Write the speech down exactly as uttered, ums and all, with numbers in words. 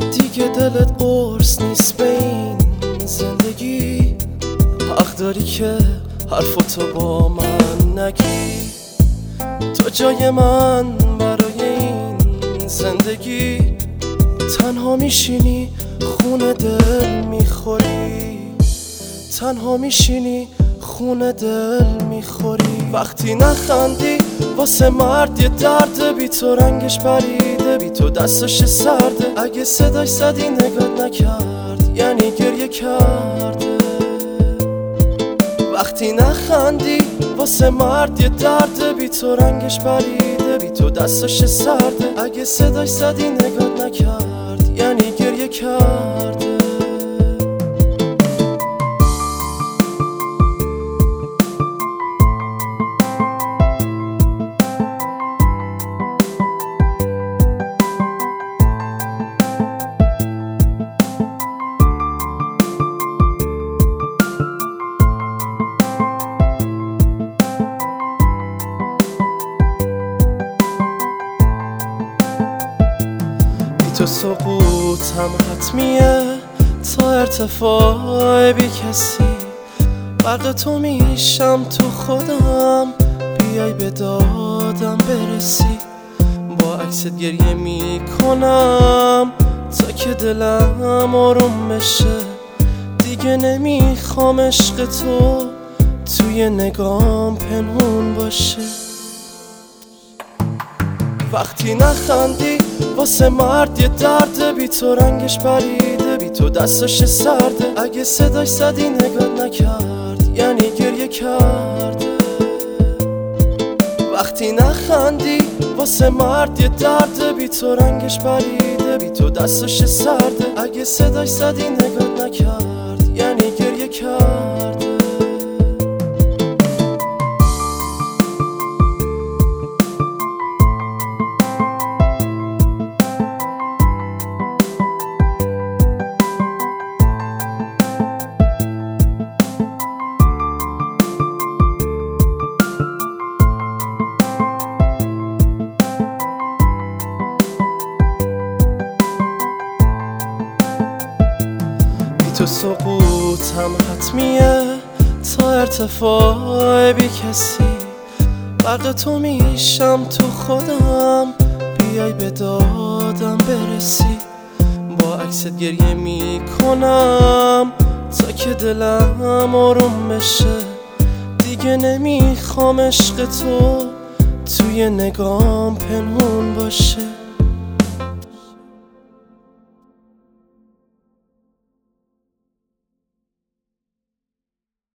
دیگه دلت قرص نیست به این زندگی، حق داری که حرفتو با من نگی. تو جای من برای این زندگی، تنها میشینی خون دل میخوری، تنها میشینی خون دل میخوری. وقتی نخندی واسه مرد یه درده، بی تو رنگش پریده، بی تو دستش سرده. اگه صدای زدی نگات نکرد یعنی گریه کرده. وقتی نخندی واسه مرد یه درده، بی تو رنگش پریده، بی تو دستش سرده. اگه صدای زدی نگات نکرد یعنی گریه کرده. تو سقوطم حتمیه تا ارتفاع بی کسی، غرق تو میشم تو خودم، بیای به دادم برسی. با عکست گریه میکنم تا که دلم آروم بشه، دیگه نمیخوام عشق تو توی نگام پنهون باشه. وقتی نخندی واسه مرد یه درده، بی تو رنگش پریده، بی تو دستش سرده. اگه صداش زدی نگات نکرد یعنی گریه کرده. وقتی نخندی واسه مرد یه درده، بی تو رنگش پریده، بی تو دستش سرده. اگه صداش زدی نگات نکرد یعنی گریه کرده. تو سقوطم حتمیه تا ارتفاع بی کسی، غرق تو میشم تو خودم، بیای به دادم برسی. با عکست گریه میکنم تا که دلم آروم بشه، دیگه نمیخوام عشق تو توی نگام پنهون باشه.